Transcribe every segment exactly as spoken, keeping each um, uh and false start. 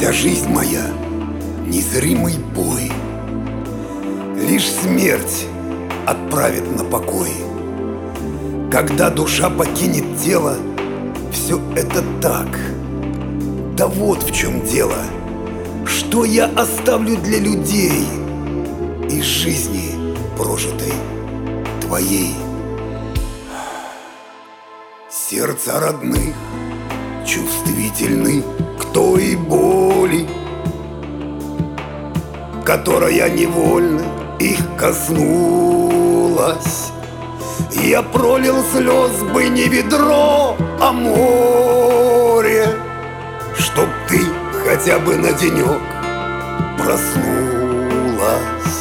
Вся жизнь моя — незримый бой. Лишь смерть отправит на покой. Когда душа покинет тело, все это так. Да вот в чем дело. Что я оставлю для людей из жизни прожитой твоей? Сердца родных чувствительны к той боли, которая невольно их коснулась. Я пролил слез бы не ведро, а море, чтоб ты хотя бы на денек проснулась.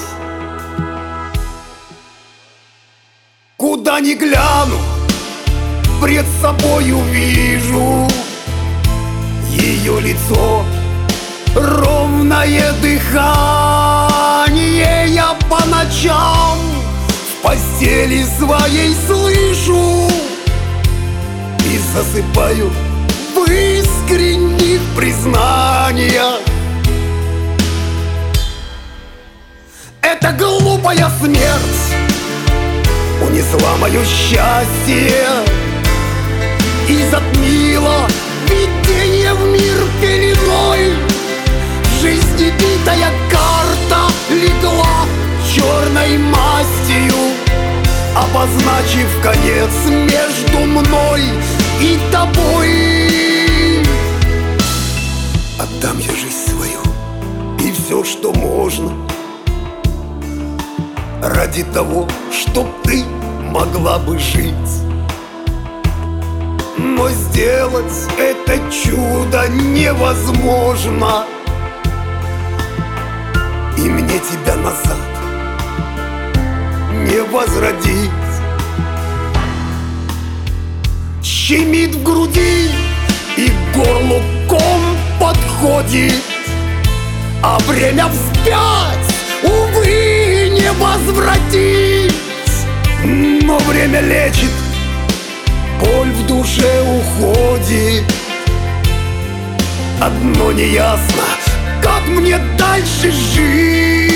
Куда ни гляну, пред собою вижу ее лицо, ровное дыхание. Я по ночам в постели своей слышу и засыпаю в искренних признаниях. Эта глупая смерть унесла мое счастье и затмила видение в мир пеленой. Жизнебитая карта легла черной мастью, обозначив конец между мной и тобой. Отдам я жизнь свою и все, что можно, ради того, чтоб ты могла бы жить. Но сделать это чудо невозможно, и мне тебя назад не возродить. Щемит в груди и к горлу ком подходит, а время вспять, увы, не возвратить. Но время лечит, боль в душе уходит. Одно неясно, как мне дальше жить.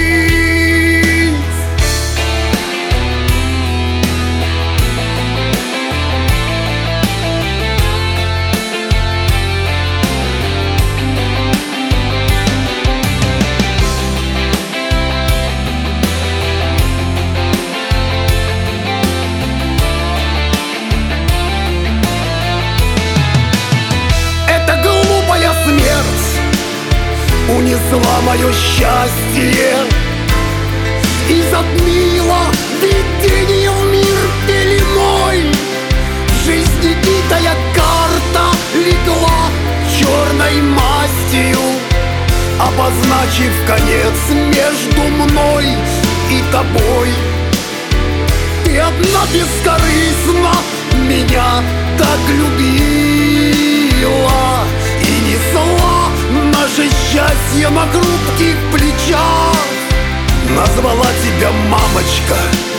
Унесла мое счастье и затмила видение в мир пеленой. Жизнебитая карта легла черной мастью, обозначив конец между мной и тобой. Ты одна бескорыстно меня так любила и несла наше счастье на хрупких плечах. Назвала тебя мамочка